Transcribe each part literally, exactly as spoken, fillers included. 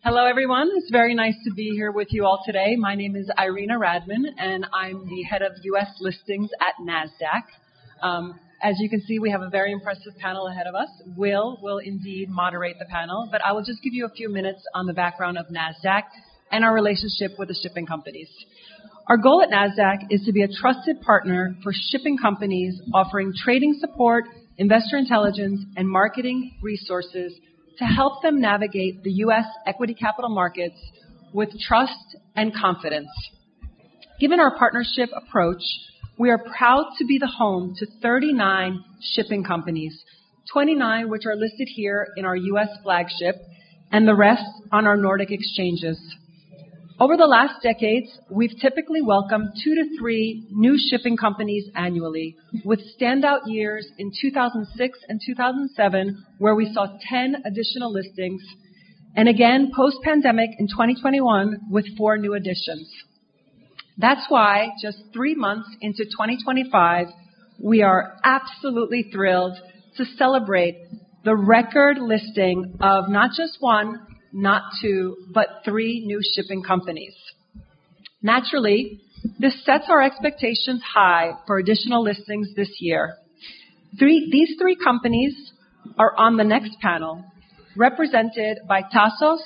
Hello, everyone. It's very nice to be here with you all today. My name is Irina Radman, and I'm the head of U S listings at NASDAQ. Um, as you can see, we have a very impressive panel ahead of us. Will will indeed moderate the panel, but I will just give you a few minutes on the background of NASDAQ and our relationship with the shipping companies. Our goal at NASDAQ is to be a trusted partner for shipping companies offering trading support, investor intelligence, and marketing resources to help them navigate the U S equity capital markets with trust and confidence. Given our partnership approach, we are proud to be the home to thirty-nine shipping companies, twenty-nine which are listed here in our U S flagship, and the rest on our Nordic exchanges. Over the last decades, we've typically welcomed two to three new shipping companies annually, with standout years in two thousand six and two thousand seven, where we saw ten additional listings, and again post-pandemic in twenty twenty-one with four new additions. That's why, just three months into twenty twenty-five, we are absolutely thrilled to celebrate the record listing of not just one, not two, but three new shipping companies. Naturally, this sets our expectations high for additional listings this year. Three, these three companies are on the next panel, represented by Tassos,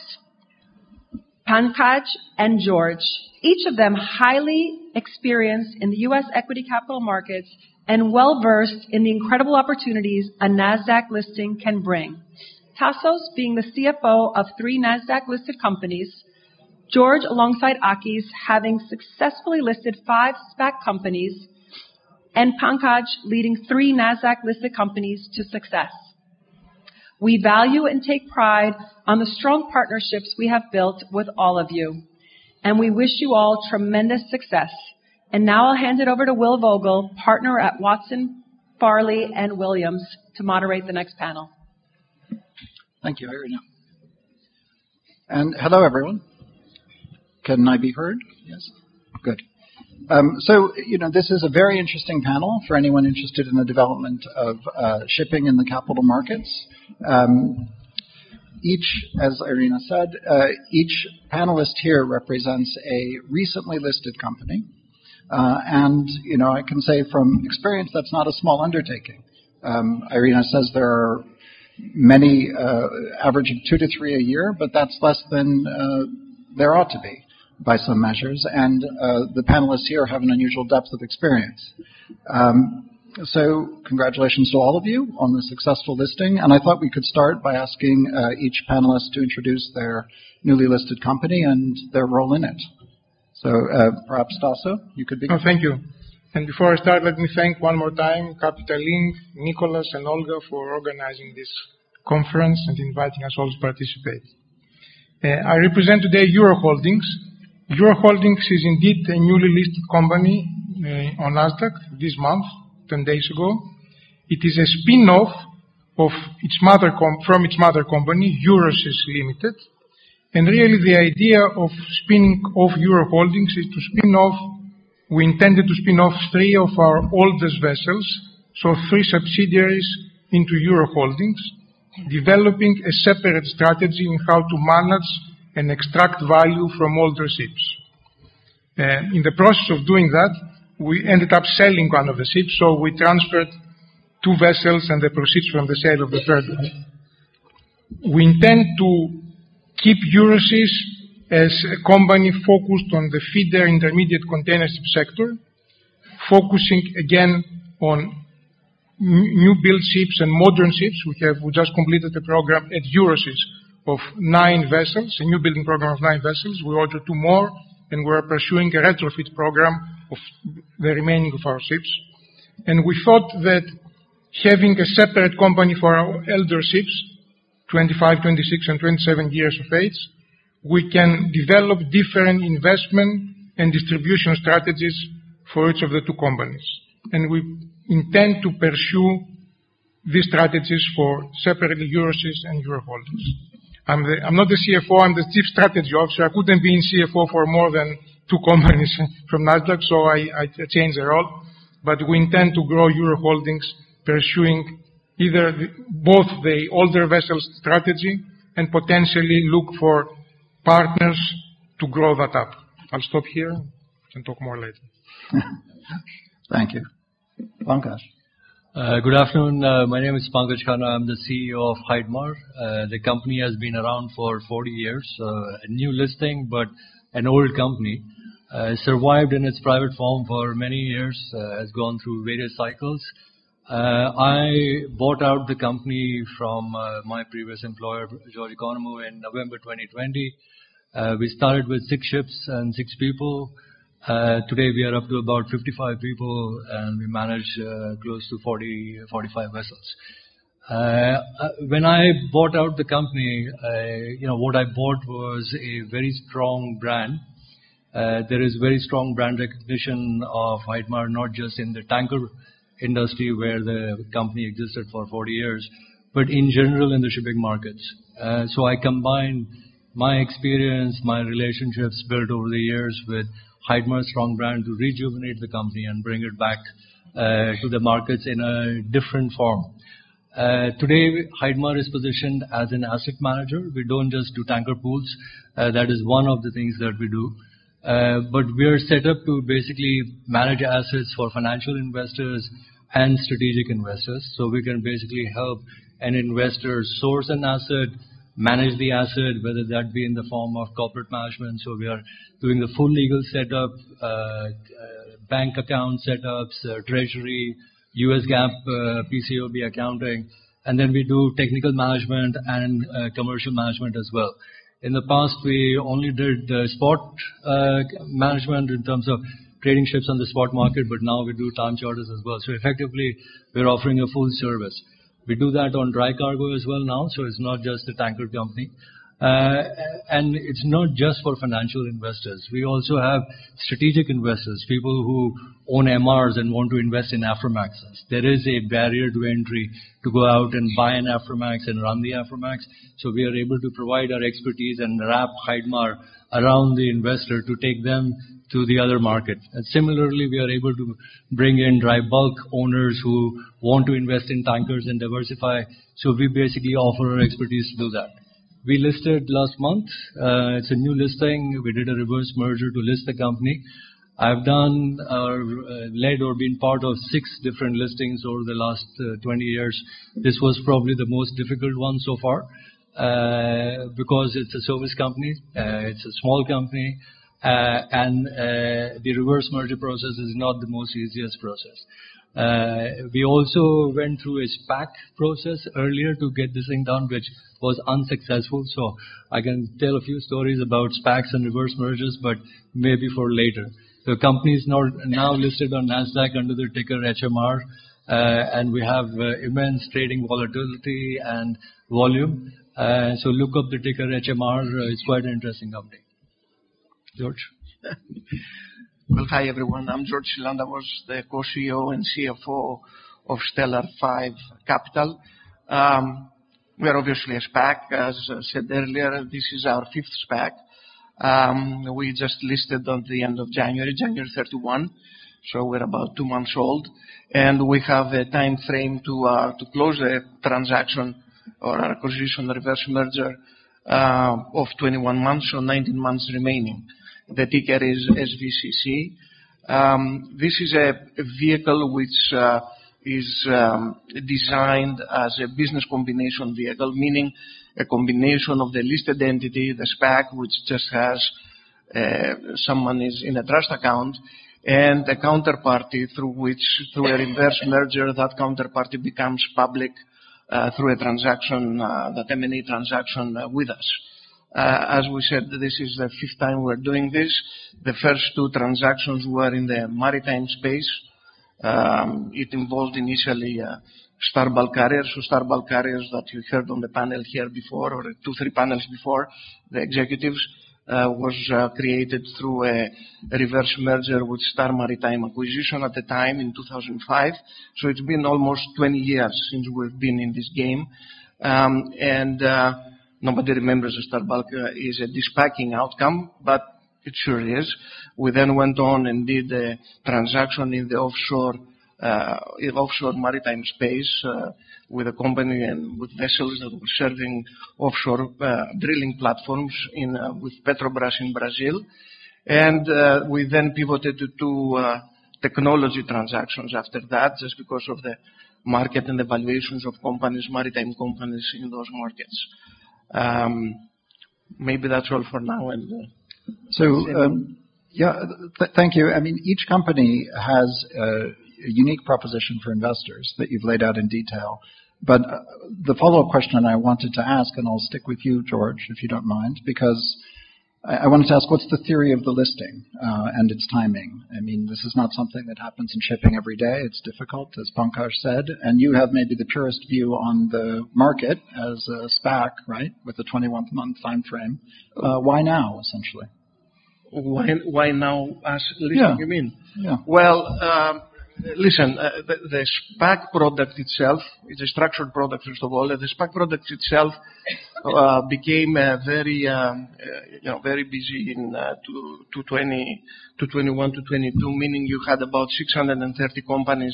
Pankaj, and George, each of them highly experienced in the U S equity capital markets and well-versed in the incredible opportunities a NASDAQ listing can bring. Tassos being the C F O of three NASDAQ-listed companies, George alongside Akis having successfully listed five SPAC companies, and Pankaj leading three NASDAQ-listed companies to success. We value and take pride on the strong partnerships we have built with all of you, and we wish you all tremendous success. And now I'll hand it over to Will Vogel, partner at Watson, Farley, and Williams, to moderate the next panel. Thank you, Irina. And hello, everyone. Can I be heard? Yes? Good. Um, so, you know, this is a very interesting panel for anyone interested in the development of uh, shipping in the capital markets. Um, each, as Irina said, uh, each panelist here represents a recently listed company. Uh, and, you know, I can say from experience that's not a small undertaking. Um, Irina says there are many, uh, average of two to three a year, but that's less than uh, there ought to be by some measures. And uh, the panelists here have an unusual depth of experience. Um, so congratulations to all of you on the successful listing. And I thought we could start by asking uh, each panelist to introduce their newly listed company and their role in it. So uh, perhaps Tasso, you could begin. Oh, thank you. And before I start, let me thank one more time Capital Link, Nicholas, and Olga for organizing this conference and inviting us all to participate. Uh, I represent today Euroholdings. Euroholdings is indeed a newly listed company uh, on NASDAQ this month, ten days ago. It is a spin-off of its mother com- from its mother company, Eurosys Limited. And really the idea of spinning off Euroholdings is to spin off We intended to spin off three of our oldest vessels, so three subsidiaries into Euroholdings, developing a separate strategy in how to manage and extract value from older ships. Uh, in the process of doing that, we ended up selling one of the ships, so we transferred two vessels and the proceeds from the sale of the third one. We intend to keep Eurosys as a company focused on the feeder intermediate container ship sector, focusing again on new build ships and modern ships. We have we just completed a program at Eurosys of nine vessels, a new building program of nine vessels. We ordered two more, and we're pursuing a retrofit program of the remaining of our ships. And we thought that having a separate company for our elder ships, twenty-five, twenty-six, and twenty-seven years of age, we can develop different investment and distribution strategies for each of the two companies. And we intend to pursue these strategies for separately Eurosys and Euroholdings. I'm, the, I'm not the C F O, I'm the Chief Strategy Officer. I couldn't be in C F O for more than two companies from NASDAQ, so I, I changed the role. But we intend to grow Euroholdings, pursuing either the, both the older vessels strategy and potentially look for partners to grow that up. I'll stop here and talk more later. Thank you. Pankaj. Uh, good afternoon. Uh, my name is Pankaj Khanna. I'm the C E O of Hidemar. Uh, the company has been around for forty years. Uh, a new listing, but an old company. Uh, survived in its private form for many years. Uh, has gone through various cycles. Uh, I bought out the company from uh, my previous employer, George Economou, in November twenty twenty. Uh, we started with six ships and six people. Uh, today we are up to about fifty-five people, and we manage uh, close to forty, forty-five vessels. Uh, when I bought out the company, uh, you know, what I bought was a very strong brand. Uh, there is very strong brand recognition of Hidemar, not just in the tanker industry where the company existed for forty years, but in general in the shipping markets. Uh, so I combined my experience, my relationships built over the years with Hidemar's strong brand to rejuvenate the company and bring it back uh, to the markets in a different form. Uh, today, Hidemar is positioned as an asset manager. We don't just do tanker pools. Uh, that is one of the things that we do. Uh, but we are set up to basically manage assets for financial investors and strategic investors. So we can basically help an investor source an asset, manage the asset, whether that be in the form of corporate management. So we are doing the full legal setup, uh, uh, bank account setups, uh, treasury, U S GAAP, uh, P C O B accounting, and then we do technical management and uh, commercial management as well. In the past, we only did uh, spot uh, management in terms of trading ships on the spot market, but now we do time charters as well. So effectively, we're offering a full service. We do that on dry cargo as well now, so it's not just a tanker company. Uh, and it's not just for financial investors. We also have strategic investors, people who own M Rs and want to invest in Aframaxes. There is a barrier to entry to go out and buy an Aframax and run the Aframax. So we are able to provide our expertise and wrap Hidemar around the investor to take them to the other market. And similarly, we are able to bring in dry bulk owners who want to invest in tankers and diversify. So we basically offer our expertise to do that. We listed last month. Uh, it's a new listing. We did a reverse merger to list the company. I've done or uh, led or been part of six different listings over the last uh, twenty years. This was probably the most difficult one so far uh, because it's a service company. Uh, it's a small company. Uh, and uh, the reverse merger process is not the most easiest process. Uh, we also went through a SPAC process earlier to get this thing done, which was unsuccessful. So I can tell a few stories about SPACs and reverse mergers, but maybe for later. The company is now, now listed on NASDAQ under the ticker H M R, uh, and we have uh, immense trading volatility and volume. Uh, so look up the ticker H M R. Uh, it's quite an interesting company. George? Well, hi everyone. I'm George Siland. I was the co-C E O and C F O of Stellar five Capital. Um, we are obviously a SPAC. As I said earlier, this is our fifth SPAC. Um, we just listed on the end of January, January thirty-first, so we're about two months old. And we have a time frame to, uh, to close the transaction or acquisition reverse merger uh, of twenty-one months, so nineteen months remaining. The ticker is S V C C. Um, this is a, a vehicle which uh, is um, designed as a business combination vehicle, meaning a combination of the listed entity, the SPAC, which just has uh, some monies in a trust account, and a counterparty through which, through a reverse merger, that counterparty becomes public uh, through a transaction, uh, that M and A transaction uh, with us. Uh, as we said, this is the fifth time we're doing this. The first two transactions were in the maritime space. Um, it involved initially uh, Star Bulk Carriers, so Star Bulk Carriers that you heard on the panel here before, or two, three panels before, the executives, uh, was uh, created through a, a reverse merger with Star Maritime Acquisition at the time in two thousand five. So it's been almost twenty years since we've been in this game. Um, and uh, Nobody remembers the Star Bulk uh, is a de-SPACing outcome, but it sure is. We then went on and did a transaction in the offshore uh, in offshore maritime space uh, with a company and with vessels that were serving offshore uh, drilling platforms in, uh, with Petrobras in Brazil. And uh, we then pivoted to, to uh, technology transactions after that, just because of the market and the valuations of companies, maritime companies in those markets. Um, maybe that's all for now. And uh, so, um, yeah, th- thank you. I mean, each company has uh, a unique proposition for investors that you've laid out in detail. But uh, the follow-up question I wanted to ask, and I'll stick with you, George, if you don't mind, because I wanted to ask, what's the theory of the listing uh, and its timing? I mean, this is not something that happens in shipping every day. It's difficult, as Pankaj said, and you have maybe the purest view on the market as a SPAC, right, with a twenty-one month time frame. Uh, why now, essentially? Why, why now as listing, yeah. you mean? Yeah. Well, um, listen, uh, the, the SPAC product itself is a structured product, first of all. The SPAC product itself uh, became uh, very, um, uh, you know, very busy in uh, two twenty-one to twenty-two, meaning you had about six hundred thirty companies,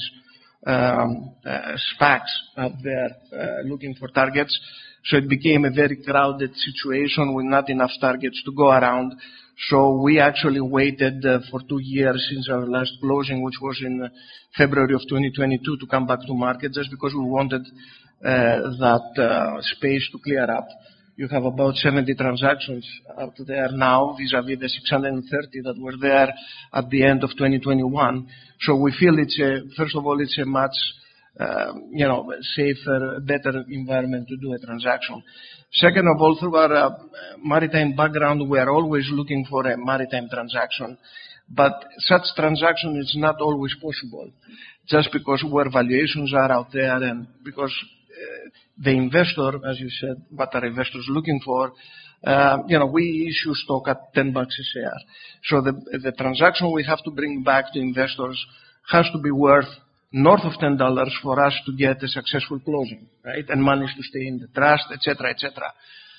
um, uh, SPACs out there uh, looking for targets. So it became a very crowded situation with not enough targets to go around. So we actually waited uh, for two years since our last closing, which was in uh, February of twenty twenty-two, to come back to market, just because we wanted uh, that uh, space to clear up. You have about seventy transactions out there now, vis-à-vis the six hundred thirty that were there at the end of twenty twenty-one. So we feel it's a, first of all, it's a much uh, you know, safer, better environment to do a transaction. Second of all, through our uh, maritime background, we are always looking for a maritime transaction. But such transaction is not always possible, just because where valuations are out there and because uh, the investor, as you said, what are investors looking for, uh, you know, we issue stock at ten bucks a share. So the, the transaction we have to bring back to investors has to be worth north of ten dollars for us to get a successful closing, right? And manage to stay in the trust, et cetera, et cetera.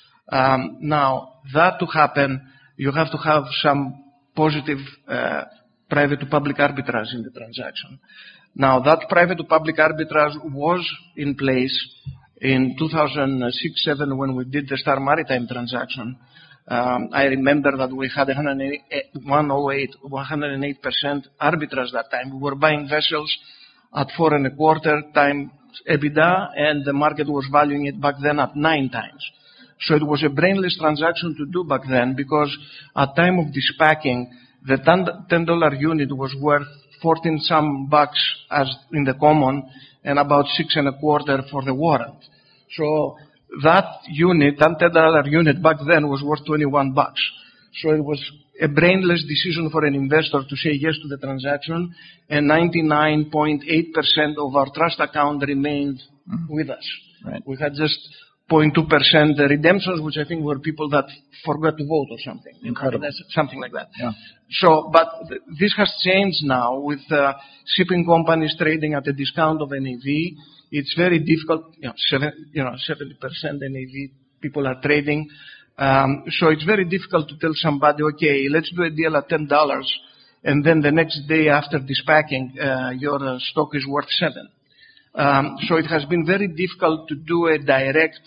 Um, now, that to happen, you have to have some positive uh, private to public arbitrage in the transaction. Now, that private to public arbitrage was in place in two thousand six seven when we did the Star Maritime transaction. Um, I remember that we had one hundred eight percent arbitrage that time. We were buying vessels at four and a quarter times EBITDA, and the market was valuing it back then at nine times. So it was a brainless transaction to do back then, because at time of dispacking, the ten dollar unit was worth fourteen some bucks as in the common, and about six and a quarter for the warrant. So that unit, that ten dollar unit back then was worth twenty-one bucks. So it was a brainless decision for an investor to say yes to the transaction, and ninety-nine point eight percent of our trust account remained mm-hmm. with us. Right. We had just zero point two percent redemptions, which I think were people that forgot to vote or something. Incredible. That's something like that. Yeah. So, but th- this has changed now with uh, shipping companies trading at a discount of N A V. It's very difficult, you know, seven, you know, seventy percent N A V people are trading. Um, so it's very difficult to tell somebody, okay, let's do a deal at ten dollars, and then the next day after dispacking, uh, your uh, stock is worth seven. Um, so it has been very difficult to do a direct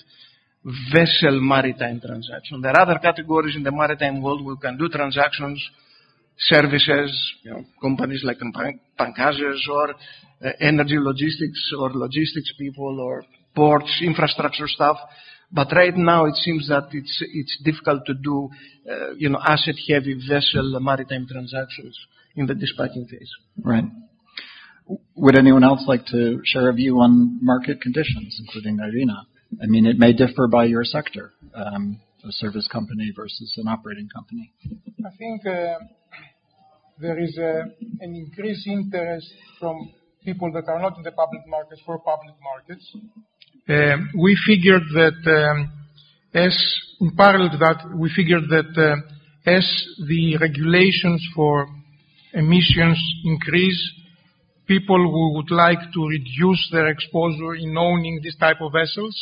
vessel maritime transaction. There are other categories in the maritime world where we can do transactions, services, you know, companies like Pankaj's or uh, energy logistics or logistics people or ports, infrastructure stuff. But right now it seems that it's it's difficult to do, uh, you know, asset-heavy vessel maritime transactions in the dispatching phase. Right. Would anyone else like to share a view on market conditions, including Irina? I mean, it may differ by your sector, um, a service company versus an operating company. I think uh, there is a, an increased interest from people that are not in the public markets for public markets. Uh, we figured that um, as, in parallel to that, we figured that uh, as the regulations for emissions increase, people who would like to reduce their exposure in owning this type of vessels,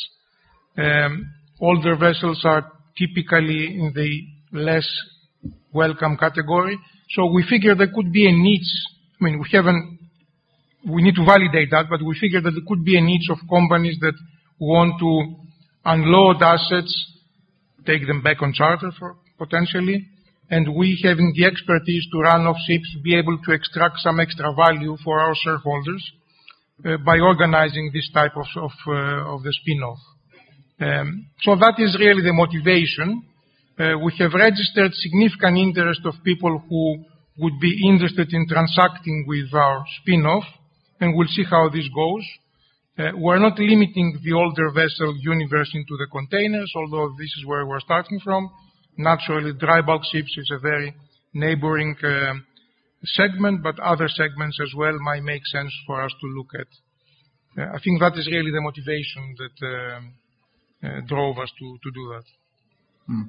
um, older vessels are typically in the less welcome category. So we figured there could be a niche. I mean, we haven't we need to validate that, but we figure that there could be a niche of companies that want to unload assets, take them back on charter for potentially, and we having the expertise to run off ships, be able to extract some extra value for our shareholders uh, by organizing this type of, of, uh, of the spin-off. Um, so that is really the motivation. Uh, we have registered significant interest of people who would be interested in transacting with our spin-off, and we'll see how this goes. Uh, we're not limiting the older vessel universe into the containers, although this is where we're starting from. Naturally, dry bulk ships is a very neighboring uh, segment, but other segments as well might make sense for us to look at. Uh, I think that is really the motivation that uh, uh, drove us to, to do that. Hmm.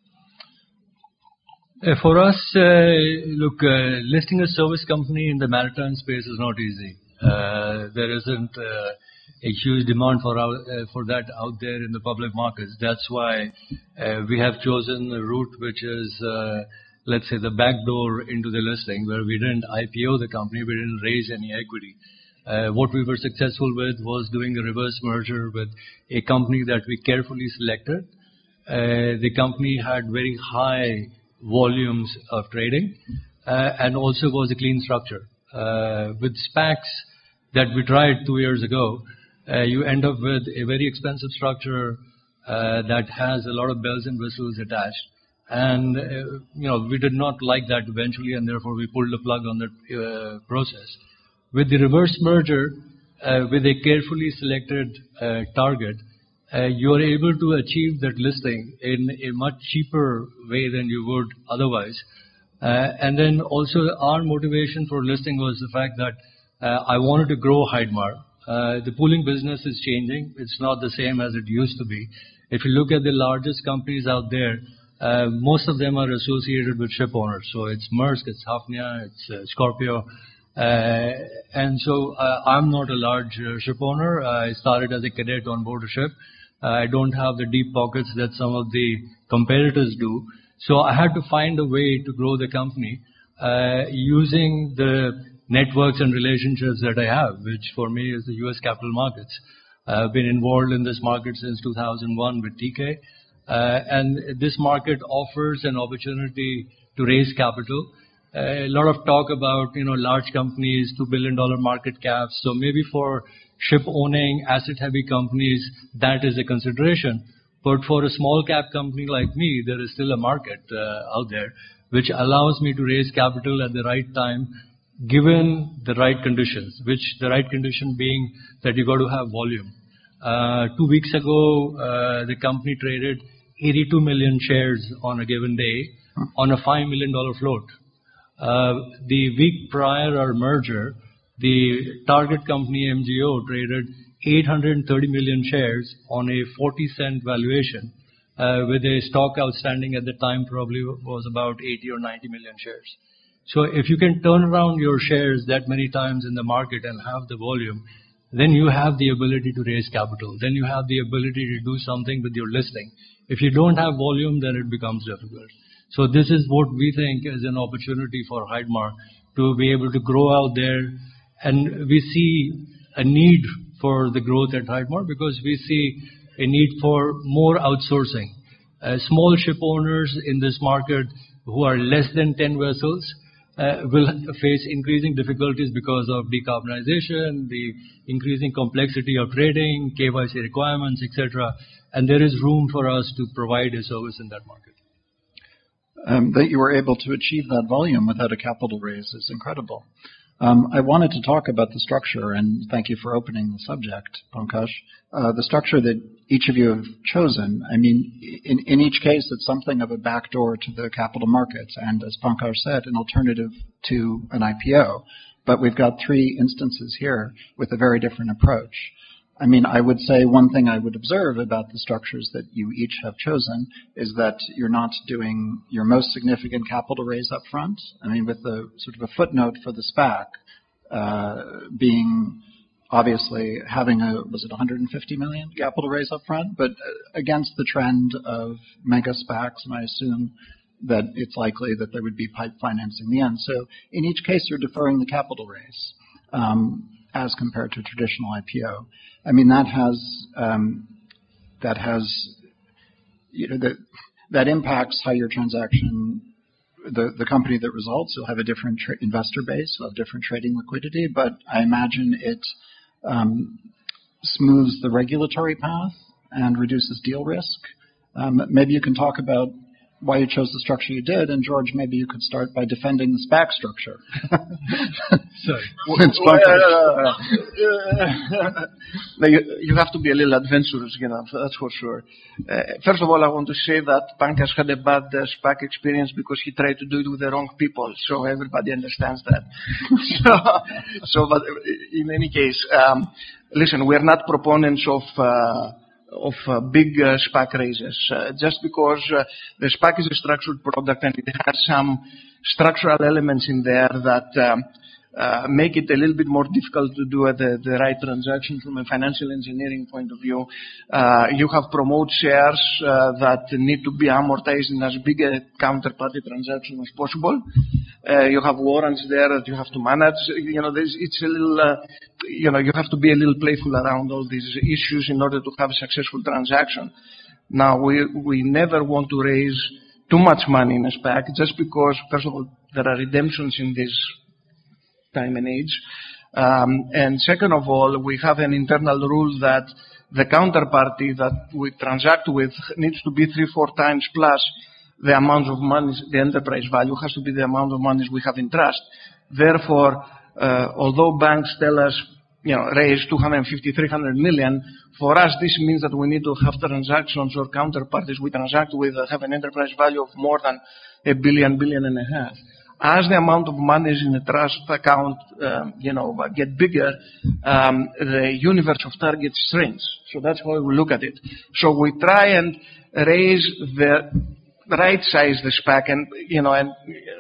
Uh, for us, uh, look, uh, listing a service company in the maritime space is not easy. Uh, there isn't uh, a huge demand for our, uh, for that out there in the public markets. That's why uh, we have chosen a route which is, uh, let's say, the back door into the listing, where we didn't I P O the company, we didn't raise any equity. Uh, what we were successful with was doing a reverse merger with a company that we carefully selected. Uh, the company had very high volumes of trading uh, and also was a clean structure. Uh, with SPACs that we tried two years ago, uh, you end up with a very expensive structure uh, that has a lot of bells and whistles attached. And, uh, you know, we did not like that eventually, and therefore we pulled the plug on that uh, process. With the reverse merger, uh, with a carefully selected uh, target, uh, you are able to achieve that listing in a much cheaper way than you would otherwise. Uh, and then also our motivation for listing was the fact that uh, I wanted to grow Heidmar. Uh, the pooling business is changing. It's not the same as it used to be. If you look at the largest companies out there, uh, most of them are associated with ship owners. So it's Maersk, it's Hafnia, it's uh, Scorpio. Uh, and so uh, I'm not a large uh, ship owner. I started as a cadet on board a ship. Uh, I don't have the deep pockets that some of the competitors do. So I had to find a way to grow the company uh, using the networks and relationships that I have, which for me is the U S capital markets. Uh, I've been involved in this market since two thousand one with T K. Uh, and this market offers an opportunity to raise capital. Uh, a lot of talk about, you know, large companies, two billion dollars market caps. So maybe for ship-owning, asset-heavy companies, that is a consideration. But for a small-cap company like me, there is still a market uh, out there which allows me to raise capital at the right time, given the right conditions, which the right condition being that you got to have volume. Uh, two weeks ago, uh, the company traded eighty-two million shares on a given day on a five million dollars float. Uh, the week prior our merger, the target company M G O traded eight hundred thirty million shares on a forty cent valuation, uh, with a stock outstanding at the time probably was about eighty or ninety million shares. So if you can turn around your shares that many times in the market and have the volume, then you have the ability to raise capital. Then you have the ability to do something with your listing. If you don't have volume, then it becomes difficult. So this is what we think is an opportunity for Heidmar to be able to grow out there. And we see a need for the growth at Heidmar because we see a need for more outsourcing. Uh, small ship owners in this market who are less than ten vessels uh, will face increasing difficulties because of decarbonization, the increasing complexity of trading, K Y C requirements, et cetera. And there is room for us to provide a service in that market. Um, that you were able to achieve that volume without a capital raise is incredible. Um, I wanted to talk about the structure, and thank you for opening the subject, Pankaj. Uh, the structure that each of you have chosen, I mean, in, in each case, it's something of a backdoor to the capital markets, and as Pankaj said, an alternative to an I P O. But we've got three instances here with a very different approach. I mean, I would say one thing I would observe about the structures that you each have chosen is that you're not doing your most significant capital raise up front. I mean, with the sort of a footnote for the SPAC uh, being obviously having a, was it one hundred fifty million capital raise up front, but against the trend of mega SPACs, and I assume that it's likely that there would be pipe financing in the end. So in each case, you're deferring the capital raise. Um, as compared to traditional I P O. I mean, that has um, that has you know that that impacts how your transaction, the the company that results. You'll have a different tra- investor base, you'll have different trading liquidity, but I imagine it um, smooths the regulatory path and reduces deal risk. Um, maybe you can talk about why you chose the structure you did, and George, maybe you could start by defending the SPAC structure. Sorry. Well, uh, uh, you, you have to be a little adventurous, you know, that's for sure. Uh, first of all, I want to say that Pankaj had a bad uh, SPAC experience because he tried to do it with the wrong people, so everybody understands that. so, so, but in any case, um, listen, we are not proponents of uh, of uh, big uh, SPAC raises. Uh, just because uh, the SPAC is a structured product and it has some structural elements in there that um, uh, make it a little bit more difficult to do uh, the, the right transaction from a financial engineering point of view. Uh, you have promote shares uh, that need to be amortized in as big a counterparty transaction as possible. Uh, you have warrants there that you have to manage. You know, it's a little, uh, you know, you have to be a little playful around all these issues in order to have a successful transaction. Now, we, we never want to raise too much money in a SPAC just because, first of all, there are redemptions in this time and age. Um, and second of all, we have an internal rule that the counterparty that we transact with needs to be three, four times plus the amount of money, the enterprise value has to be the amount of money we have in trust. Therefore, uh, although banks tell us, you know, raise two hundred fifty, three hundred million, for us this means that we need to have transactions or counterparties we transact with that have an enterprise value of more than a billion, billion and a half. As the amount of money in a trust account, um, you know, get bigger, um, the universe of targets shrinks. So that's how we look at it. So we try and raise the right size the SPAC and, you know, and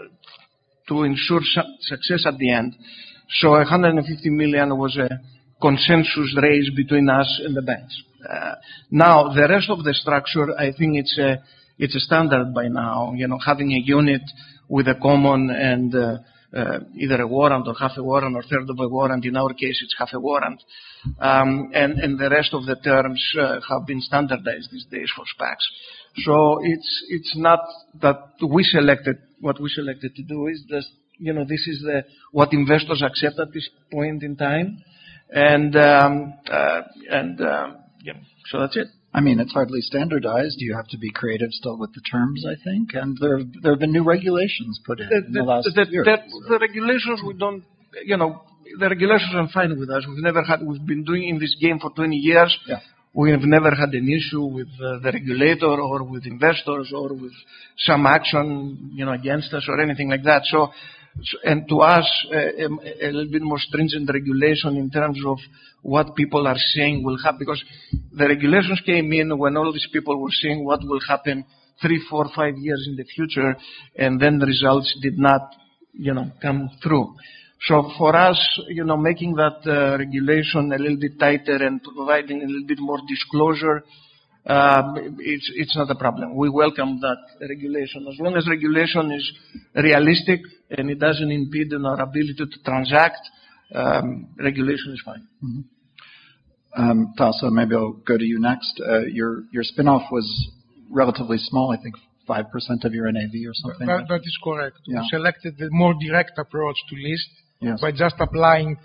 to ensure su- success at the end. So one hundred fifty million was a consensus raise between us and the banks. Uh, now, the rest of the structure, I think it's a, it's a standard by now, you know, having a unit with a common and uh, uh, either a warrant or half a warrant or third of a warrant. In our case, it's half a warrant. Um, and, and the rest of the terms uh, have been standardized these days for SPACs. So it's, it's not that we selected, what we selected to do is just, you know, this is the, what investors accept at this point in time. And, um, uh, and, um, yeah, so that's it. I mean, it's hardly standardized. You have to be creative still with the terms, I think. And there, there have been new regulations put in the, in the, the last the, year. The, the regulations, we don't, you know, the regulations are fine with us. We've never had, we've been doing in this game for twenty years. Yeah. We have never had an issue with uh, the regulator or with investors or with some action, you know, against us or anything like that. So, so and to us, uh, a, a little bit more stringent regulation in terms of what people are saying will happen, because the regulations came in when all these people were saying what will happen three, four, five years in the future, and then the results did not, you know, come through. So for us, you know, making that uh, regulation a little bit tighter and providing a little bit more disclosure, uh, it's, it's not a problem. We welcome that regulation. As long as regulation is realistic and it doesn't impede on our ability to transact, um, regulation is fine. Mm-hmm. Um, Tasso, maybe I'll go to you next. Uh, your, your spin-off was relatively small, I think five percent of your N A V or something. That, right? that is correct. Yeah. We selected the more direct approach to list. Yes. By just applying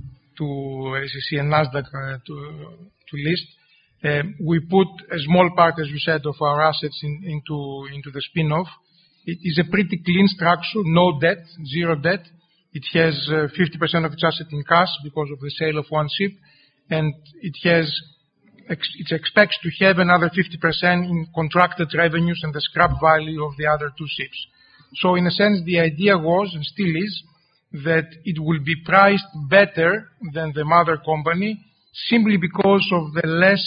to S E C and NASDAQ uh, to, to list. Uh, we put a small part, as you said, of our assets in, into, into the spin-off. It is a pretty clean structure, no debt, zero debt. It has uh, fifty percent of its asset in cash because of the sale of one ship, and it has, it expects to have another fifty percent in contracted revenues and the scrap value of the other two ships. So in a sense, the idea was, and still is, that it will be priced better than the mother company simply because of the less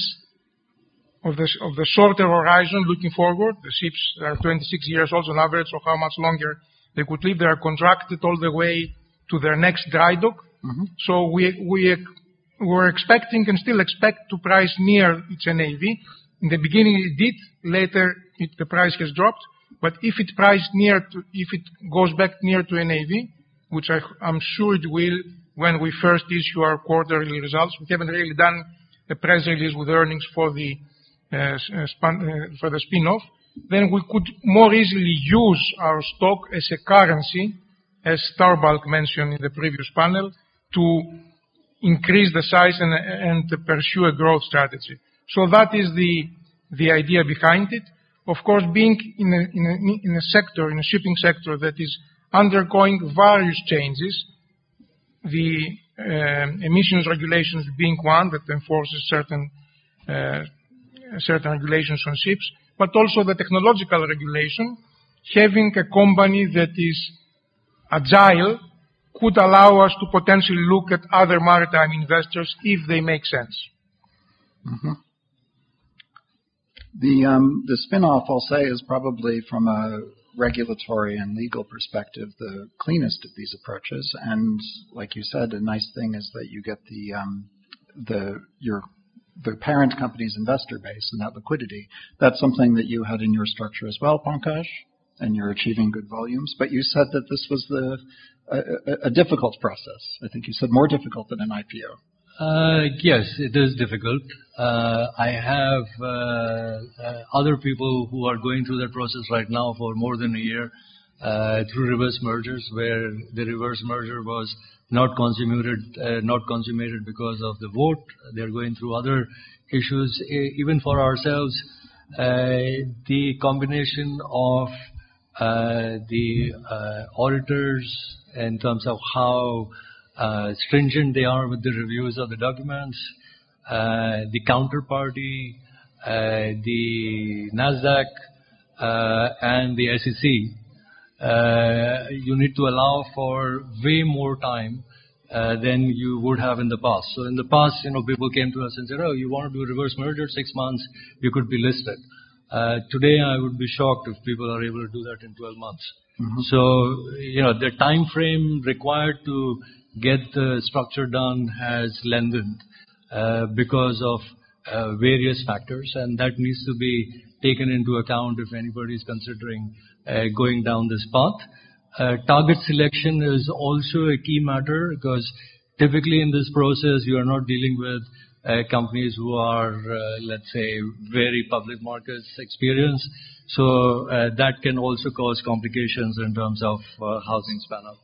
of the, of the shorter horizon looking forward. The ships are twenty-six years old on average, so how much longer they could live. They are contracted all the way to their next dry dock. Mm-hmm. So we, we were expecting and still expect to price near its N A V. In the beginning it did, later it, the price has dropped. But if it priced near to, if it goes back near to N A V, which I, I'm sure it will when we first issue our quarterly results. We haven't really done a press release with earnings for the uh, span, uh, for the spin-off. Then we could more easily use our stock as a currency, as Starbulk mentioned in the previous panel, to increase the size and, and to pursue a growth strategy. So that is the, the idea behind it. Of course, being in a, in, a, in a sector, in a shipping sector that is undergoing various changes, the uh, emissions regulations being one that enforces certain, uh, certain regulations on ships, but also the technological regulation, having a company that is agile could allow us to potentially look at other maritime investors if they make sense. Mm-hmm. The, um, the spin-off, I'll say, is probably from a regulatory and legal perspective the cleanest of these approaches. And like you said, a nice thing is that you get the, um, the, your, the parent company's investor base and that liquidity. That's something that you had in your structure as well, Pankaj, and you're achieving good volumes. But you said that this was the, a, a difficult process. I think you said more difficult than an I P O. Uh, yes, it is difficult. Uh, I have uh, uh, other people who are going through that process right now for more than a year uh, through reverse mergers, where the reverse merger was not consummated, uh, not consummated because of the vote. They're going through other issues. Even for ourselves, uh, the combination of uh, the uh, auditors in terms of how Uh, stringent they are with the reviews of the documents, uh, the counterparty, uh, the NASDAQ, uh, and the S E C. Uh, you need to allow for way more time uh, than you would have in the past. So in the past, you know, people came to us and said, "Oh, you want to do a reverse merger? Six months, you could be listed." Uh, today, I would be shocked if people are able to do that in twelve months. Mm-hmm. So, you know, the time frame required to get the structure done has lengthened uh, because of uh, various factors, and that needs to be taken into account if anybody is considering uh, going down this path. Uh, target selection is also a key matter because typically in this process you are not dealing with uh, companies who are, uh, let's say, very public markets experience. So uh, that can also cause complications in terms of uh, how things pan out.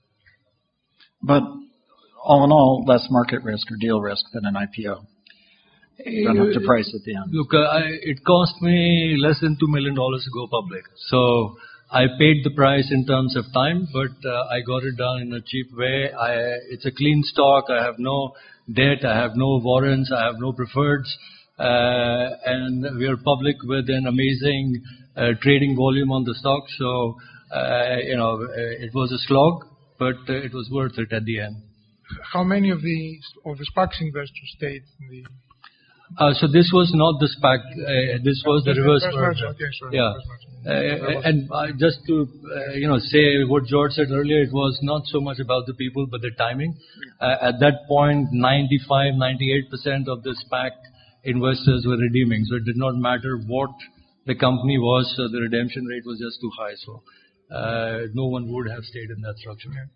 But all in all, less market risk or deal risk than an I P O. You don't have to price at the end. Look, uh, I, it cost me less than two million dollars to go public. So I paid the price in terms of time, but uh, I got it done in a cheap way. I, it's a clean stock. I have no debt. I have no warrants. I have no preferreds. Uh, and we are public with an amazing uh, trading volume on the stock. So, uh, you know, it was a slog, but uh, it was worth it at the end. How many of the of the SPACs investors stayed in the? Uh, so this was not the SPAC. Uh, this was the reverse merger. Okay, sorry. Yeah, uh, and uh, just to uh, you know say what George said earlier, it was not so much about the people but the timing. Uh, at that point, ninety-five, ninety-eight percent of the SPAC investors were redeeming, so it did not matter what the company was. So the redemption rate was just too high. So uh, no one would have stayed in that structure. Yeah.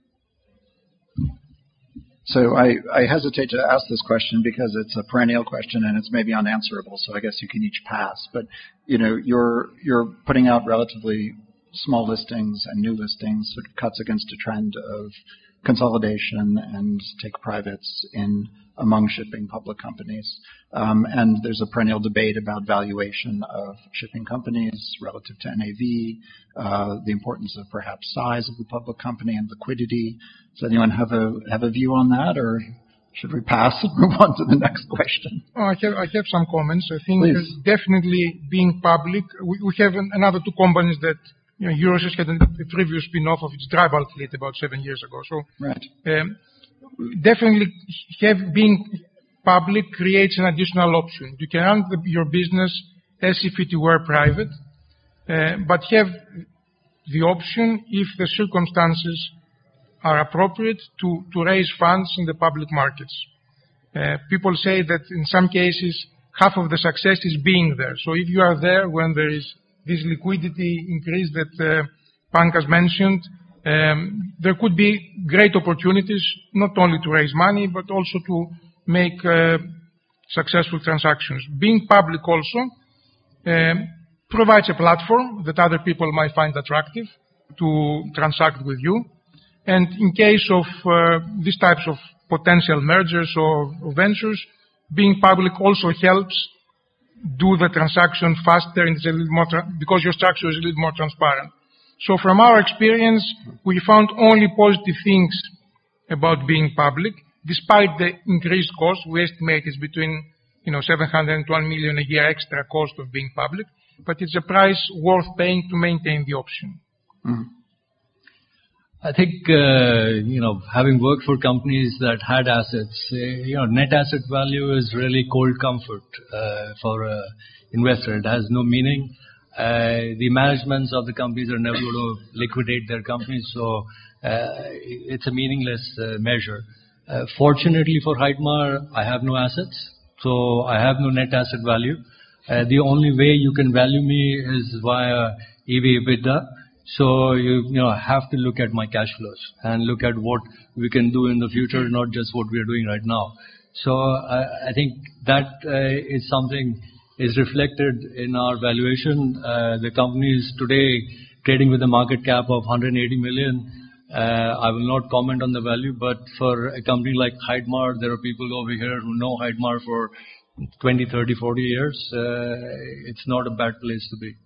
So I, I hesitate to ask this question because it's a perennial question and it's maybe unanswerable. So I guess you can each pass. But you know, you're you're putting out relatively small listings and new listings. Sort of cuts against a trend of consolidation and take privates in among shipping public companies. Um, and there's a perennial debate about valuation of shipping companies relative to N A V, uh, the importance of perhaps size of the public company and liquidity. Does anyone have a have a view on that, or should we pass and move on to the next question? Oh, I have I have some comments. I think definitely being public, we, we have an, another two companies that you know, Euroseas had a, a previous spin-off of its dry bulk fleet about seven years ago. So right. um, definitely have being public creates an additional option. You can run the, your business as if it were private, uh, but have the option, if the circumstances are appropriate, to, to raise funds in the public markets. Uh, people say that in some cases half of the success is being there. So if you are there when there is this liquidity increase that uh, Pankaj mentioned, um, there could be great opportunities not only to raise money but also to make uh, successful transactions. Being public also um, provides a platform that other people might find attractive to transact with you. And in case of uh, these types of potential mergers or, or ventures, being public also helps do the transaction faster and it's a little more because your structure is a little more transparent. So from our experience, we found only positive things about being public, despite the increased cost. We estimate it's between you know, seven hundred one million a year extra cost of being public, but it's a price worth paying to maintain the option. Mm-hmm. I think, uh, you know, having worked for companies that had assets, uh, you know, net asset value is really cold comfort uh, for an investor. It has no meaning. Uh, the managements of the companies are never going to liquidate their companies, so uh, it's a meaningless uh, measure. Uh, fortunately for Heidmar, I have no assets, so I have no net asset value. Uh, the only way you can value me is via E V EBITDA. So you, you know, have to look at my cash flows and look at what we can do in the future, not just what we are doing right now. So I, I think that uh, is something is reflected in our valuation. Uh, the company is today trading with a market cap of one hundred eighty million. Uh, I will not comment on the value, but for a company like Heidmar, there are people over here who know Heidmar for twenty, thirty, forty years. Uh, it's not a bad place to be.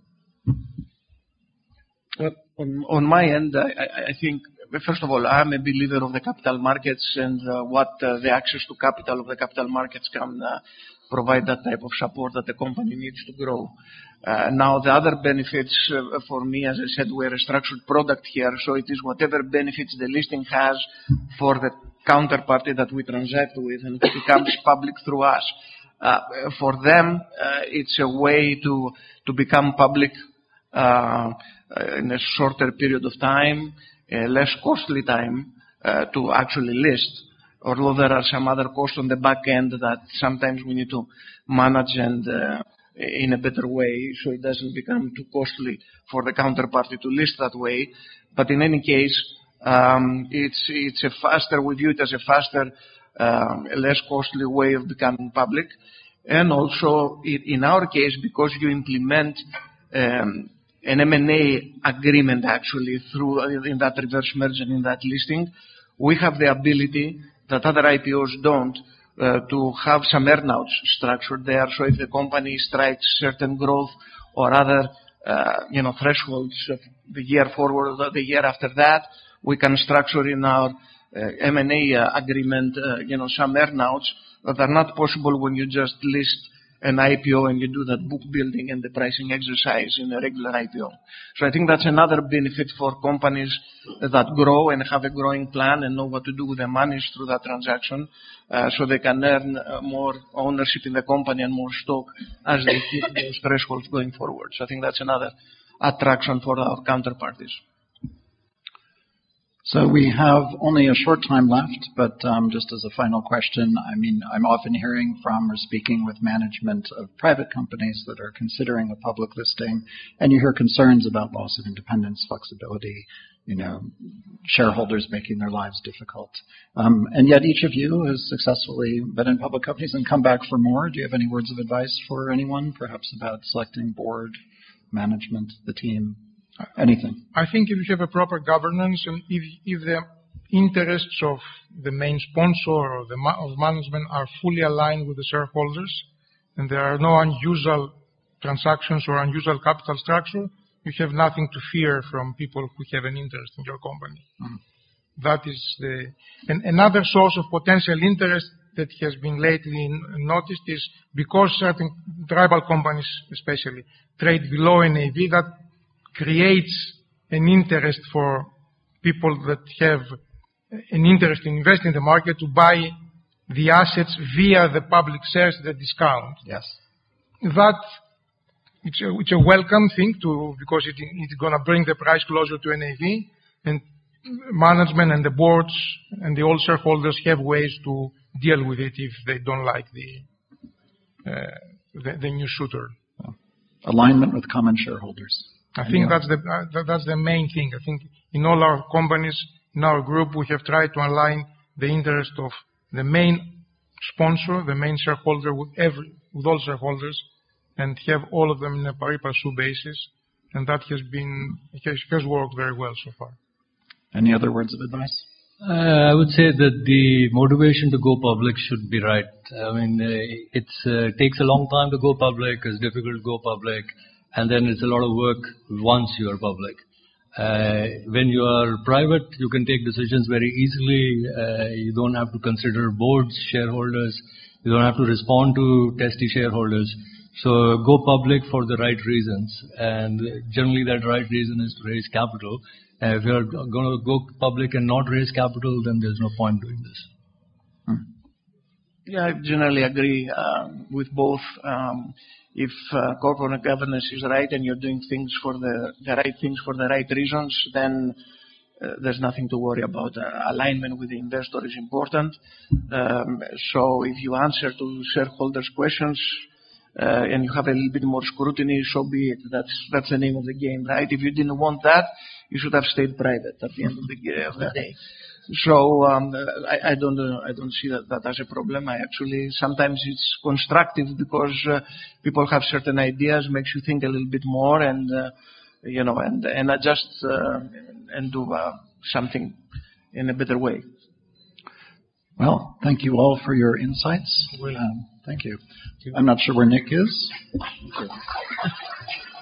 Well, on, on my end, I, I think, first of all, I'm a believer of the capital markets and uh, what uh, the access to capital of the capital markets can uh, provide that type of support that the company needs to grow. Uh, now, the other benefits uh, for me, as I said, we're a structured product here, so it is whatever benefits the listing has for the counterparty that we transact with, and it becomes public through us. Uh, for them, uh, it's a way to to become public uh, in a shorter period of time, a less costly time uh, to actually list, although there are some other costs on the back end that sometimes we need to manage and uh, in a better way so it doesn't become too costly for the counterparty to list that way. But in any case, um, it's, it's a faster, we view it as a faster, um, a less costly way of becoming public. And also, in our case, because you implement um, an M and A agreement actually through in that reverse merge and in that listing, we have the ability that other I P Os don't uh, to have some earnouts structured there. So if the company strikes certain growth or other uh, you know thresholds of the year forward or the year after that, we can structure in our uh, M and A uh, agreement uh, you know some earnouts that are not possible when you just list an I P O and you do that book building and the pricing exercise in a regular I P O. So I think that's another benefit for companies that grow and have a growing plan and know what to do with their money through that transaction, uh, so they can earn uh, more ownership in the company and more stock as they hit those thresholds going forward. So I think that's another attraction for our counterparties. So we have only a short time left, but um, just as a final question, I mean, I'm often hearing from or speaking with management of private companies that are considering a public listing, and you hear concerns about loss of independence, flexibility, you know, shareholders making their lives difficult. Um, and yet each of you has successfully been in public companies and come back for more. Do you have any words of advice for anyone, perhaps about selecting board, management, the team? Anything. I think if you have a proper governance and if, if the interests of the main sponsor or the ma- of management are fully aligned with the shareholders and there are no unusual transactions or unusual capital structure, you have nothing to fear from people who have an interest in your company. Mm-hmm. That is the... And another source of potential interest that has been lately noticed is because certain tribal companies especially trade below N A V, that creates an interest for people that have an interest in investing in the market to buy the assets via the public shares at a discount. Yes. That it's a, it's a welcome thing to because it, it's going to bring the price closer to N A V, and management and the boards and the old shareholders have ways to deal with it if they don't like the uh, the, the new shooter. Alignment with common shareholders. I think that's the uh, that's the main thing. I think in all our companies, in our group, we have tried to align the interest of the main sponsor, the main shareholder, with every with all shareholders, and have all of them in a pari passu basis, and that has been has, has worked very well so far. Any other words of advice? Uh, I would say that the motivation to go public should be right. I mean, uh, it uh, takes a long time to go public. It's difficult to go public, and then it's a lot of work once you are public. Uh, when you are private, you can take decisions very easily. Uh, you don't have to consider boards, shareholders. You don't have to respond to testy shareholders. So go public for the right reasons, and generally that right reason is to raise capital. Uh, if you're going to go public and not raise capital, then there's no point doing this. Hmm. Yeah, I generally agree uh, with both. Um, if uh, corporate governance is right and you're doing things for the, the right things for the right reasons, then uh, there's nothing to worry about. Uh, alignment with the investor is important. Um, so if you answer to shareholders' questions, Uh, and you have a little bit more scrutiny, so be it. That's that's the name of the game, right? If you didn't want that, you should have stayed private at the end of the, of the day. So um, I, I don't uh, I don't see that, that as a problem. I actually sometimes it's constructive because uh, people have certain ideas, makes you think a little bit more, and uh, you know, and and adjust uh, and do uh, something in a better way. Well, thank you all for your insights. Um, thank you. I'm not sure where Nick is. Thank you.